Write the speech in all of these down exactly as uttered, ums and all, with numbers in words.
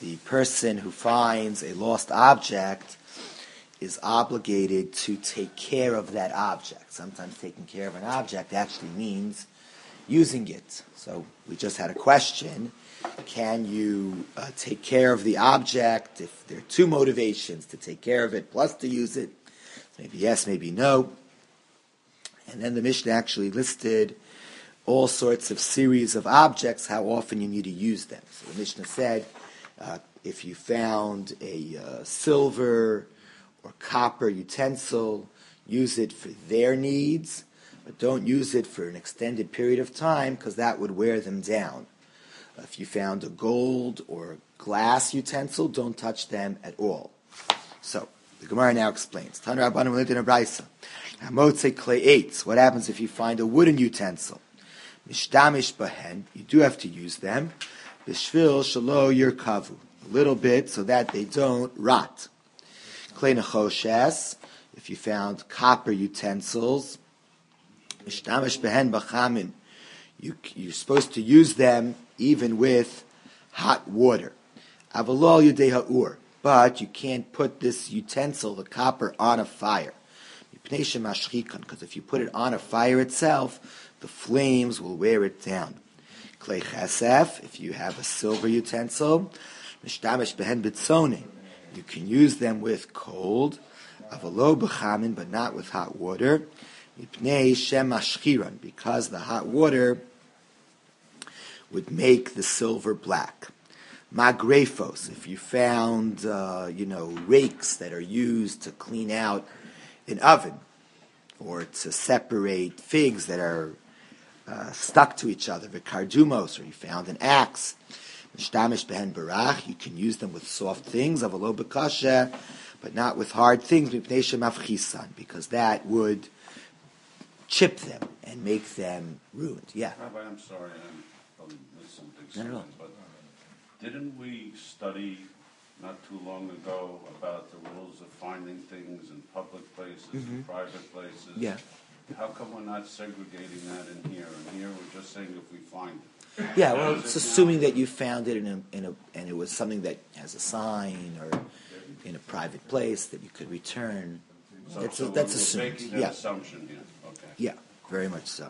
the person who finds a lost object is obligated to take care of that object. Sometimes taking care of an object actually means using it. So we just had a question. Can you uh, take care of the object if there are two motivations, to take care of it plus to use it? Maybe yes, maybe no. And then the Mishnah actually listed all sorts of series of objects, how often you need to use them. So the Mishnah said, uh, if you found a uh, silver or copper utensil, use it for their needs, but don't use it for an extended period of time because that would wear them down. If you found a gold or glass utensil, don't touch them at all. So, the Gemara now explains. What happens if you find a wooden utensil? Mishtamish bahen, you do have to use them. Bishvil shalo yirkavu, a little bit so that they don't rot. Klei nechoshes, if you found copper utensils, mishtamish bahen bachamin, you, you're supposed to use them even with hot water. Avalol yudei ha'ur, but you can't put this utensil, the copper, on a fire. Because if you put it on a fire itself, the flames will wear it down. Klei chesef, if you have a silver utensil, mishtamish behen bitzonin, you can use them with cold, avalo b'chamin, but not with hot water. Mipnei shem mashchiran, because the hot water would make the silver black. Magrefos, if you found, uh, you know, rakes that are used to clean out an oven or to separate figs that are uh, stuck to each other, vikardumos, or you found an axe, mishtamish behen barach, you can use them with soft things, avalo bekasha, but not with hard things, mipnei shemafchisan, because that would chip them and make them ruined. Yeah. Rabbi, I'm sorry, I'm probably missed something. Not at all. But didn't we study not too long ago about the rules of finding things in public places Mm-hmm. and private places? Yeah. How come we're not segregating that in here? And here we're just saying if we find it. Yeah, well, Is it's it assuming now? that you found it in a, in a, and it was something that has a sign or in a private place that you could return. So, That's, so that's we're assumed. making that Yeah, assumption here. Okay. yeah, very much so.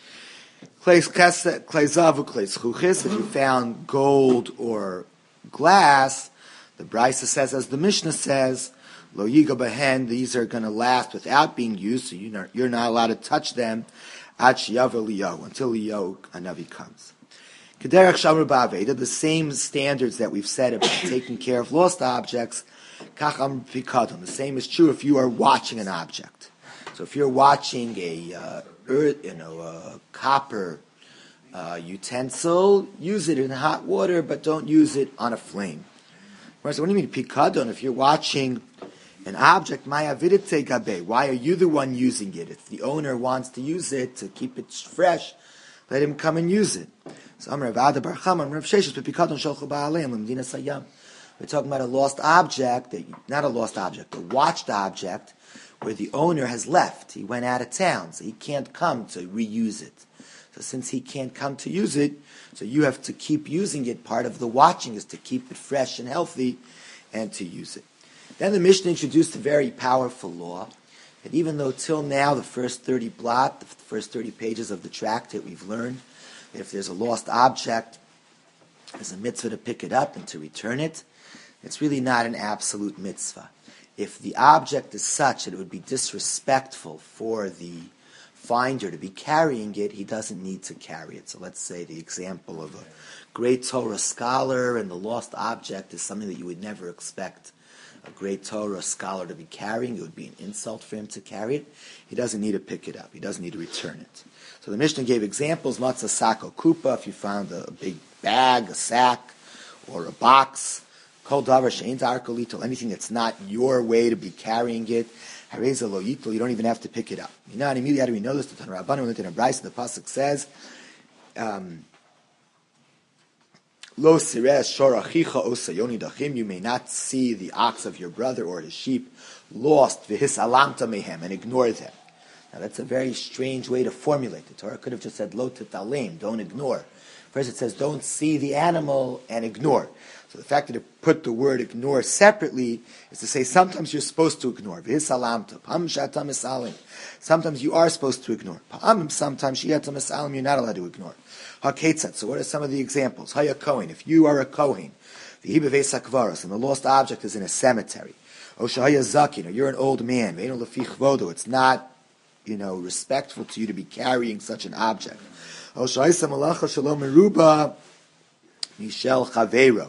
Kleis kese- kleizavu kleis chuchis, if you found gold or glass, the Brisa says, as the Mishnah says, lo yiga behen, these are going to last without being used, so you're not, you're not allowed to touch them at shiyav liyo, until liyo anavi comes. Kederach shamru ba'aveda, the same standards that we've said about taking care of lost objects, kacham pikadon, the same is true if you are watching an object. So if you're watching a uh, earth, you know, a copper uh, utensil, use it in hot water, but don't use it on a flame. So what do you mean pikadon? If you're watching an object, maya vidite gabe, why are you the one using it? If the owner wants to use it to keep it fresh, let him come and use it. So Amar Rav Bar Chama, Rav Sheshes, pikadon shalchu ba'aleim l'mdina sayam. We're talking about a lost object, that, not a lost object, a watched object, where the owner has left. He went out of town, so he can't come to reuse it. So since he can't come to use it, so you have to keep using it. Part of the watching is to keep it fresh and healthy and to use it. Then the Mishnah introduced a very powerful law that even though till now the first thirty blot, the first thirty pages of the tractate, we've learned that if there's a lost object, there's a mitzvah to pick it up and to return it. It's really not an absolute mitzvah. If the object is such that it would be disrespectful for the finder to be carrying it, he doesn't need to carry it. So let's say the example of a great Torah scholar and the lost object is something that you would never expect a great Torah scholar to be carrying. It would be an insult for him to carry it. He doesn't need to pick it up. He doesn't need to return it. So the Mishnah gave examples, matzah, sack, or kupa, if you found a big bag, a sack, or a box, kol davar she'ein darko litol, anything that's not your way to be carrying it, hareza lo yitol, you don't even have to pick it up. You know, and immediately how do we know this? The Tanur Rabbanan in a Brisa, the pasuk says, um, lo sireh shor achicha osayoni dachim, you may not see the ox of your brother or his sheep lost, v'his alamta mehem, and ignore them. Now that's a very strange way to formulate. The Torah could have just said lo titalim, don't ignore. First it says, don't see the animal and ignore. So the fact that it put the word ignore separately is to say sometimes you're supposed to ignore. Sometimes you are supposed to ignore. Sometimes you're not allowed to ignore. So what are some of the examples? Haya Kohen, if you are a Kohen, and the lost object is in a cemetery. Oshaya Zakin, or you're an old man. It's not, you know, respectful to you to be carrying such an object. Oshaya Malacha Shalom Meruba Mishel Chavero,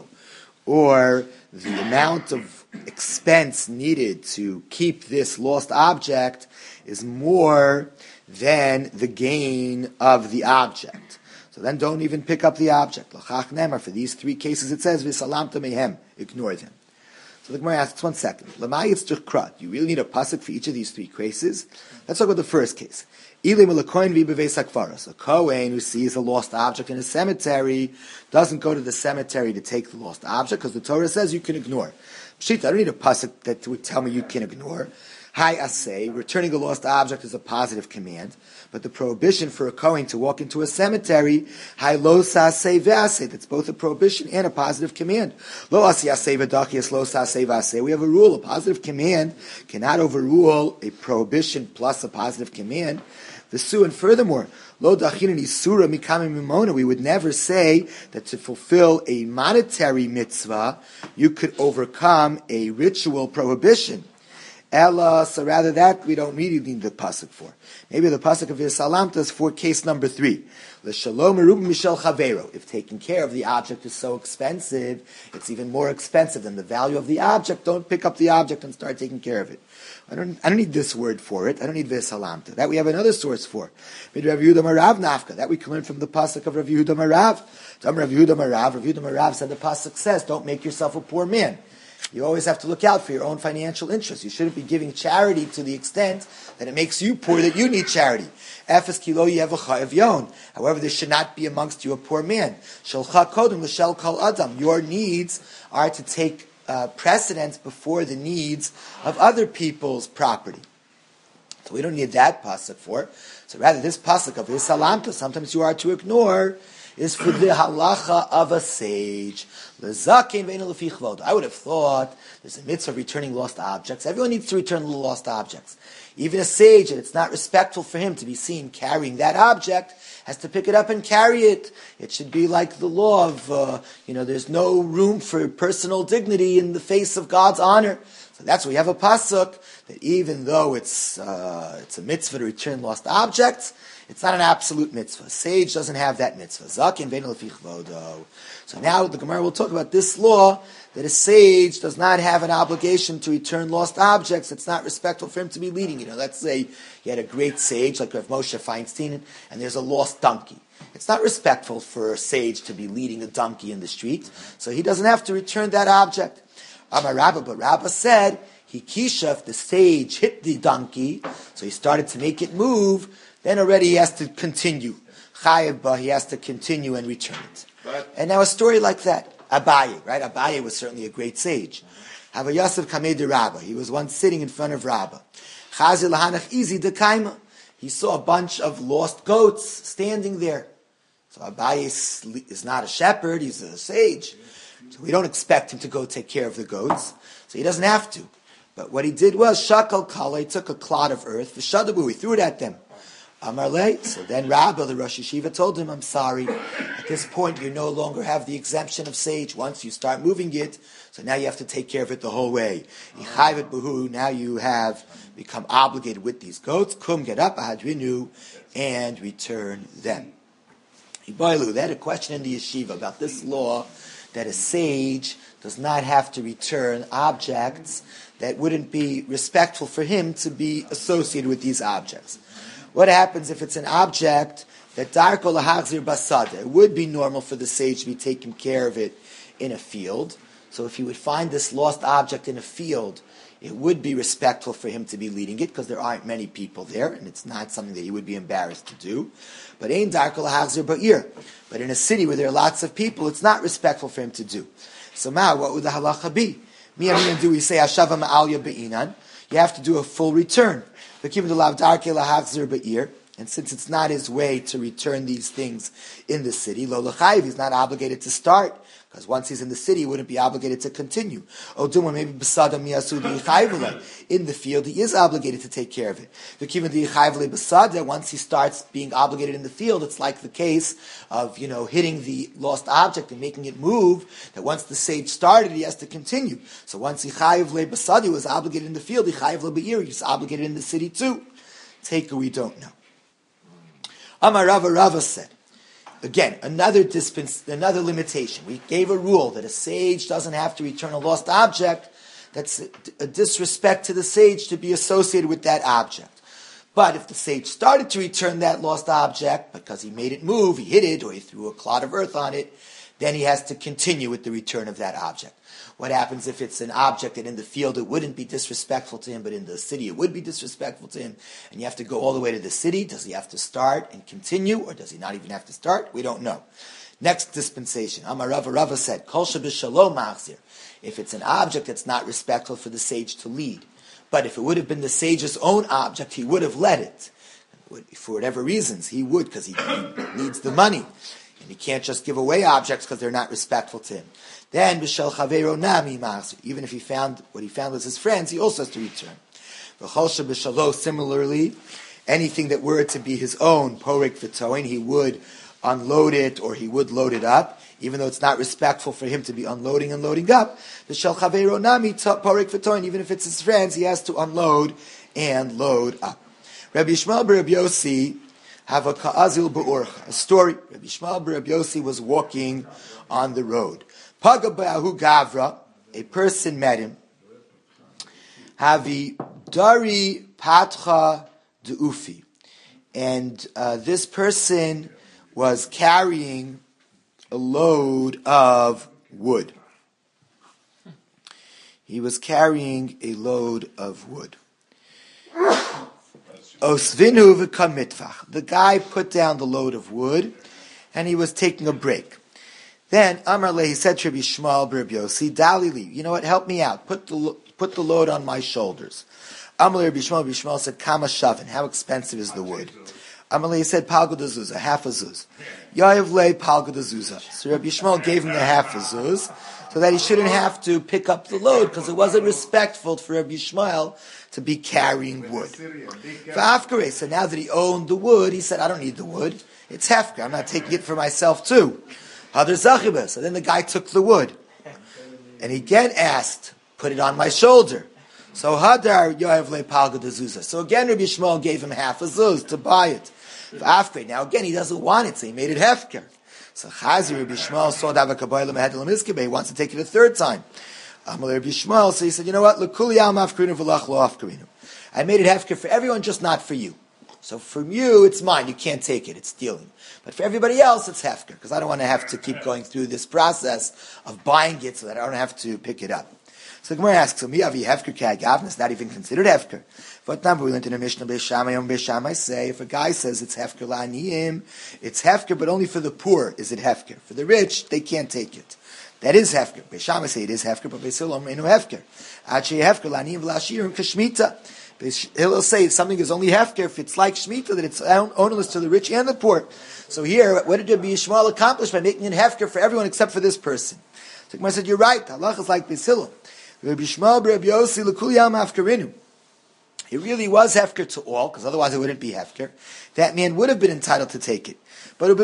or the amount of expense needed to keep this lost object is more than the gain of the object. So then don't even pick up the object. L'chach nemar, for these three cases it says, v'salamta mehem, ignore them. So the Gemara asks, one second, l'may yitzchuk krat, you really need a pasuk for each of these three cases? Let's talk about the first case. Ilim l'kohen v'beveis hakvaros, a kohen who sees a lost object in a cemetery doesn't go to the cemetery to take the lost object, because the Torah says you can ignore. Pshita, I don't need a pasuk that would tell me you can ignore. Hai asay, returning a lost object is a positive command, but the prohibition for a Kohen to walk into a cemetery, hai lo saseh ve'aseh, that's both a prohibition and a positive command. Lo aseh aseh v'dachias lo saseh ve'aseh. We have a rule, a positive command cannot overrule a prohibition plus a positive command. The Su, and furthermore, lo dachin isura mikame mimona, we would never say that to fulfill a monetary mitzvah, you could overcome a ritual prohibition. Ella, so rather that we don't really need the pasuk for. Maybe the pasuk of Yisalamta is for case number three. L'shalom merub mishel chavero. If taking care of the object is so expensive, it's even more expensive than the value of the object. Don't pick up the object and start taking care of it. I don't. I don't need this word for it. I don't need Yisalamta. That we have another source for. Maybe Rav Yehuda Marav nafka. That we can learn from the pasuk of Rav Yehuda Marav. Rav Yehuda Marav. Rav Yehuda Marav said the pasuk says, "Don't make yourself a poor man." You always have to look out for your own financial interests. You shouldn't be giving charity to the extent that it makes you poor, that you need charity. Efes kilo yevachayev yon. However, there should not be amongst you a poor man. Shalcha kodem l'shel kol adam. Your needs are to take uh, precedence before the needs of other people's property. So we don't need that pasuk for. So rather, this pasuk of Yisalamta, sometimes you are to ignore, is for the halacha of a sage. I would have thought there's a mitzvah of returning lost objects. Everyone needs to return lost objects. Even a sage, and it's not respectful for him to be seen carrying that object, has to pick it up and carry it. It should be like the law of, uh, you know, there's no room for personal dignity in the face of God's honor. So that's why we have a pasuk that even though it's uh, it's a mitzvah to return lost objects, it's not an absolute mitzvah. A sage doesn't have that mitzvah. Zakin ve'en lefi chvodo. So now the Gemara will talk about this law, that a sage does not have an obligation to return lost objects. It's not respectful for him to be leading. You know, let's say you had a great sage like Rav Moshe Feinstein, and there's a lost donkey. It's not respectful for a sage to be leading a donkey in the street, so he doesn't have to return that object. Amar Rabbah, but Rabbah said, he kisha, if the sage hit the donkey, so he started to make it move, then already he has to continue. Chayav, he has to continue and return it. But, and now a story like that, Abaye, right? Abaye was certainly a great sage. Hava Yosef Kamei de Rabbah. He was once sitting in front of Rabbah. Chazi lahanach izi de kaima. He saw a bunch of lost goats standing there. So Abaye is not a shepherd, he's a sage. So we don't expect him to go take care of the goats. So he doesn't have to. But what he did was, shakal kala, he took a clod of earth, v'shadabu, he threw it at them. Amarle, so then Rabbah, the Rosh Yeshiva, told him, I'm sorry, at this point you no longer have the exemption of sage. Once you start moving it, so now you have to take care of it the whole way. Ichayvet buhu, now you have become obligated with these goats. Kum, get up, ahadrinu, and return them. Ibailu, they had a question in the yeshiva about this law, that a sage does not have to return objects that wouldn't be respectful for him to be associated with these objects. What happens if it's an object that darko lahachzir basada? It would be normal for the sage to be taking care of it in a field. So if he would find this lost object in a field, it would be respectful for him to be leading it because there aren't many people there, and it's not something that he would be embarrassed to do. But ein darko lahachzir ba'ir. But in a city where there are lots of people, it's not respectful for him to do. So now, what would the halacha be? Mi and do we say hashava ma'alya be'inan? You have to do a full return. If And since it's not his way to return these things in the city, lo l'chayiv, he's not obligated to start, because once he's in the city, he wouldn't be obligated to continue. Oduma, maybe b'sadam miyasu di'chayvele. In the field, he is obligated to take care of it. V'kiven di'chayvele b'sadeh, once he starts being obligated in the field, it's like the case of, you know, hitting the lost object and making it move, that once the sage started, he has to continue. So once di'chayvele b'sadeh was obligated in the field, di'chayvele b'ir, he's obligated in the city too. Take or we don't know. Amar Rava, Rava said, again, another dispens, another limitation. We gave a rule that a sage doesn't have to return a lost object. That's a, a disrespect to the sage to be associated with that object. But if the sage started to return that lost object because he made it move, he hit it, or he threw a clod of earth on it, then he has to continue with the return of that object. What happens if it's an object that in the field it wouldn't be disrespectful to him, but in the city it would be disrespectful to him, and you have to go all the way to the city? Does he have to start and continue, or does he not even have to start? We don't know. Next dispensation. Amar Rava, Rava said, Kol shebishalom machzir. If it's an object that's not respectful for the sage to lead, but if it would have been the sage's own object, he would have led it. For whatever reasons, he would, because he, he needs the money. And he can't just give away objects because they're not respectful to him. Then, b'shel chaveiro nami machzir. Even if he found what he found was his friends, he also has to return. V'chol shebishalo, similarly, anything that were to be his own, porik v'toin, he would unload it or he would load it up, even though it's not respectful for him to be unloading and loading up. V'shel chaveiro nami porik v'toin, even if it's his friends, he has to unload and load up. Rabbi Yishmael bar Rabbi Yossi have a ka'azil ba'urcha, a story. Rabbi Yishmael bar Rabbi Yossi was walking on the road. Pagabahu Gavra, a person met him. Havi Dari Patcha Du'ufi. And uh, this person was carrying a load of wood. He was carrying a load of wood. Osvinu v'kamitvach. The guy put down the load of wood, and he was taking a break. Then Amar Le, he said to Rabbi Yishmael bar Rabbi Yossi, Dalili, you know what? Help me out. Put the put the load on my shoulders. Amar Le, Rabbi Yishmael, Rabbi Yishmael said, Kama shavin. How expensive is the wood? Amar Le, he said, Palgud azuzah, half a zuz. Yayev Le, Palgud azuzah. So Rabbi Yishmael gave him the half a zuz, so that he shouldn't have to pick up the load, because it wasn't respectful for Rabbi Yishmael to be carrying wood. V'afkare, so now that he owned the wood, he said, I don't need the wood. It's hefker. I'm not taking it for myself too. So then the guy took the wood, and he again asked, "Put it on my shoulder." So Hadar Yoav Le Palgud Azuzah. So again, Rabbi Yishmael gave him half a zuz to buy it. Now again, he doesn't want it, so he made it hefker. So Chazi Rabbi Yishmael saw that he wants to take it a third time. Amal Rabbi Yishmael, so he said, "You know what? L'kuli al mafkarinu v'lach lo afkarinu. I made it hefker for everyone, just not for you. So from you, it's mine. You can't take it. It's stealing. But for everybody else, it's hefker, because I don't want to have to keep going through this process of buying it so that I don't have to pick it up." So the Gemara asks, so miyavi hefker k'agavna, it's not even considered hefker. What number we learned in the Mishnah, Beis Shammai, Beis Shammai say, if a guy says it's hefker la'aniyim, it's hefker, but only for the poor is it hefker. For the rich, they can't take it. That is hefker. Beis Shammai say it is hefker, but Beis Hillel meinu hefker. Achi hefker la'aniyim v'la'ashirim k'shmita. He'll say something is only hefker if it's like Shemitah, that it's ownerless to the rich and the poor. So here, what did Rabbi Yishmael accomplish by making it hefker for everyone except for this person? So Gemara said, you're right, Allah is like Beis Hillel. Rabbi Yishmael bar Rabbi Yossi l'kuli yam hafkarinu. It really was hefker to all, because otherwise it wouldn't be hefker. That man would have been entitled to take it. But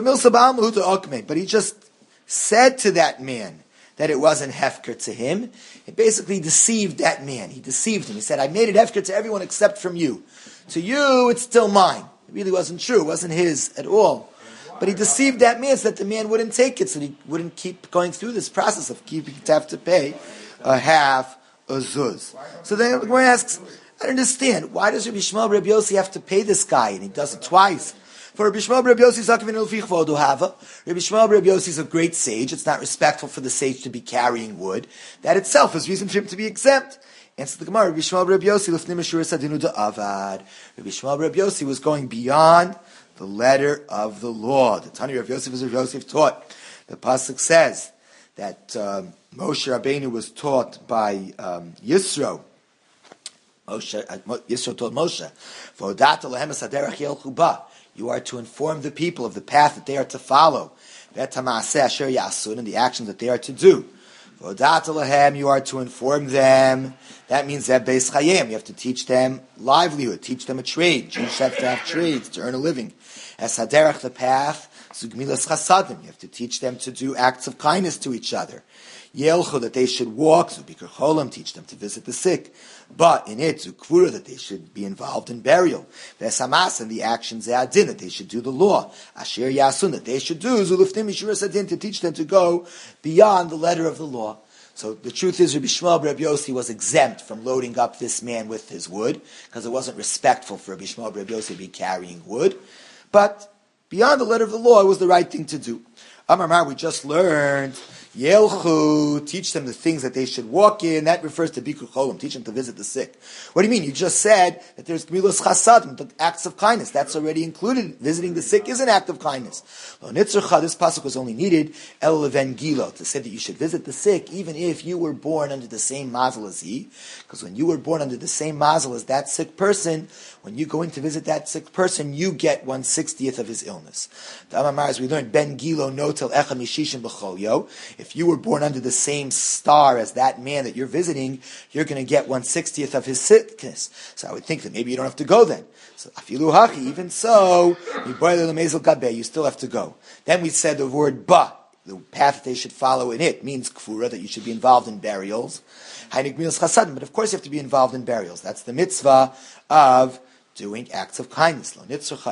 But he just said to that man that it wasn't hefker to him. It basically deceived that man. He deceived him. He said, I made it hefker to everyone except from you. To you, it's still mine. It really wasn't true. It wasn't his at all. But he deceived that man so that the man wouldn't take it, so he wouldn't keep going through this process of keeping to have to pay a half a zuz. So then the Gemara asks, I don't understand. Why does Rabbi Yishmael Rabbi Yossi have to pay this guy? And he does it twice. For Rabbi Yishmael Rabbi Yossi, Rabbi Yishmael Rabbi Yossi is a great sage. It's not respectful for the sage to be carrying wood. That itself is reason for him to be exempt. Answer the Gemara, Rabbi Yishmael Rabbi Yossi, Lefnim Ashur Sadinu Da'avad. Rabbi Yishmael Rabbi Yossi was going beyond the letter of the law. The Tani Rabbi Yosef is Rabbi Yosef taught. The pasuk says that um, Moshe Rabbeinu was taught by um, Yisro. Moshe, uh, Yisro taught Moshe, You are to inform the people of the path that they are to follow. And the actions that they are to do. You are to inform them. That means that Beis Chayim. You have to teach them livelihood, teach them a trade. Jews have to have trades to earn a living. As Haderach, the path, Zugmilas Chasadim. You have to teach them to do acts of kindness to each other. Yelchu, that they should walk. Zubikar Cholam, teach them to visit the sick. But in it, Zukvura, that they should be involved in burial. Vesamas, and the actions Ze'adin, that they should do the law. Asher Yasun, that they should do Zulufnim Mishuras Adin, to teach them to go beyond the letter of the law. So the truth is, Rabbi Shmuel Rabbi Yossi was exempt from loading up this man with his wood, because it wasn't respectful for Rabbi Shmuel Rabbi Yossi to be carrying wood. But beyond the letter of the law, it was the right thing to do. Amar Mar, we just learned, Yelchu, teach them the things that they should walk in. That refers to Bikur Cholim, teach them to visit the sick. What do you mean? You just said that there's Gmilos Chasadim, the acts of kindness. That's already included. Visiting the sick is an act of kindness. Lo Nitzurcha, this pasuk was only needed, El Leven Gilo, to say that you should visit the sick, even if you were born under the same mazel as he. Because when you were born under the same mazel as that sick person, when you go in to visit that sick person, you get one sixtieth of his illness. The Amar, as we learned, Ben Gilo Notel Echa Mishishin B'Cholyo. If you were born under the same star as that man that you're visiting, you're going to get one sixtieth of his sickness. So I would think that maybe you don't have to go then. So Afilu Hachi, even so, you still have to go. Then we said the word Ba, the path that they should follow in it, means Kfura, that you should be involved in burials. But of course you have to be involved in burials. That's the mitzvah of doing acts of kindness. It's to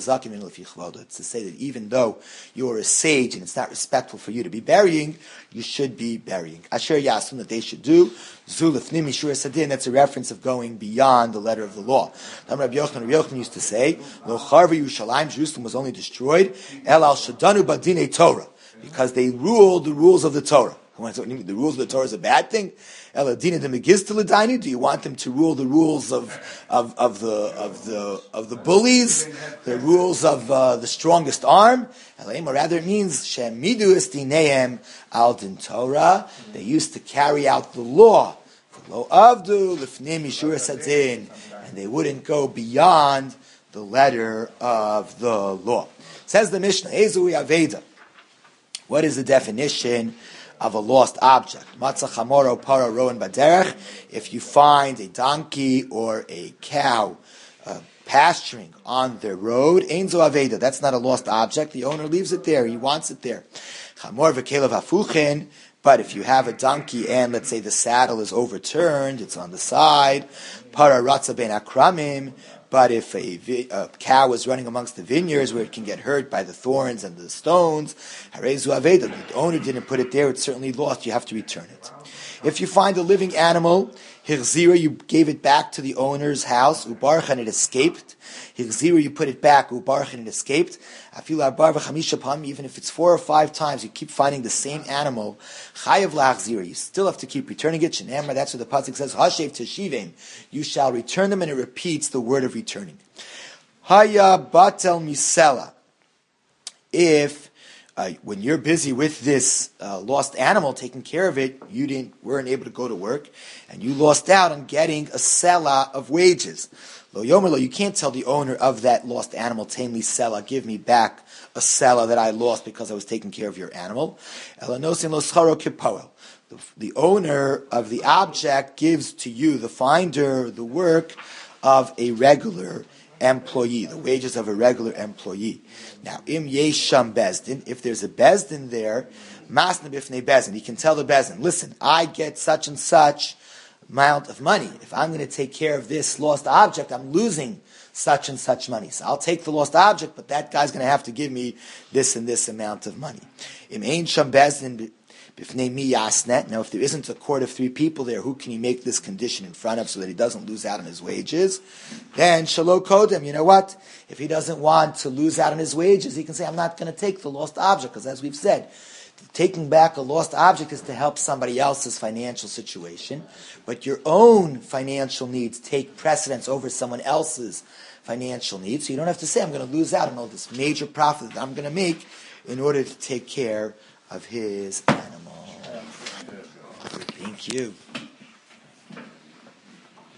say that even though you're a sage and it's not respectful for you to be burying, you should be burying. Asher Yasun, that they should do. Zulefnim Mishur Sadin, that's a reference of going beyond the letter of the law. Rabbi Yochanan, Rabbi Yochanan used to say, Lo Charva Yerushalayim, Jerusalem was only destroyed, El Al Shadanu Badinei Torah, because they ruled the rules of the Torah. The rules of the Torah is a bad thing. Eladina de Megiz to Ladaini. Do you want them to rule the rules of of, of the of the of the bullies, the rules of uh, the strongest arm? Or rather, it means Shemidu Estineim al din Torah. They used to carry out the law. Lo Avdu Lifnim Yishur Sadin, and they wouldn't go beyond the letter of the law. Says the Mishnah, Ezui Aveda. What is the definition of a lost object? Matzah chamoro para roan baderech. If you find a donkey or a cow uh, pasturing on the road, ein zo aveda. That's not a lost object. The owner leaves it there. He wants it there. Chamor v'kelev hafuchin. But if you have a donkey and let's say the saddle is overturned, it's on the side. Para ratza ben akramim. But if a, a cow is running amongst the vineyards where it can get hurt by the thorns and the stones, the owner didn't put it there, it's certainly lost, you have to return it. If you find a living animal, Hirzira, you gave it back to the owner's house, Ubarach, and it escaped. Hirzira, you put it back, Ubarach, and it escaped. Even if it's four or five times, you keep finding the same animal, Chayav la'achzira, you still have to keep returning it. Shenamar, that's what the pasuk says, Hashev teshivim, you shall return them, and it repeats the word of returning. Haya batel misela, if Uh, when you're busy with this uh, lost animal, taking care of it, you didn't weren't able to go to work, and you lost out on getting a sela of wages. Lo yomer lo, you can't tell the owner of that lost animal, "Tain li sela, give me back a sela that I lost because I was taking care of your animal." Elanosin lo scharo kipoel. The owner of the object gives to you, the finder, the work of a regular employee, the wages of a regular employee. Now, im yesham bezdin, if there's a bezdin there, masna bifnei bezdin, he can tell the bezdin, listen, I get such and such amount of money. If I'm going to take care of this lost object, I'm losing such and such money. So I'll take the lost object, but that guy's going to have to give me this and this amount of money. Im ein sham bezdin bifnei mi yasnet. Now, if there isn't a court of three people there, who can he make this condition in front of so that he doesn't lose out on his wages? Then shalo kodem. You know what? If he doesn't want to lose out on his wages, he can say, I'm not going to take the lost object, because as we've said, taking back a lost object is to help somebody else's financial situation, but your own financial needs take precedence over someone else's financial needs, so you don't have to say, I'm going to lose out on all this major profit that I'm going to make in order to take care of his animal. Thank you.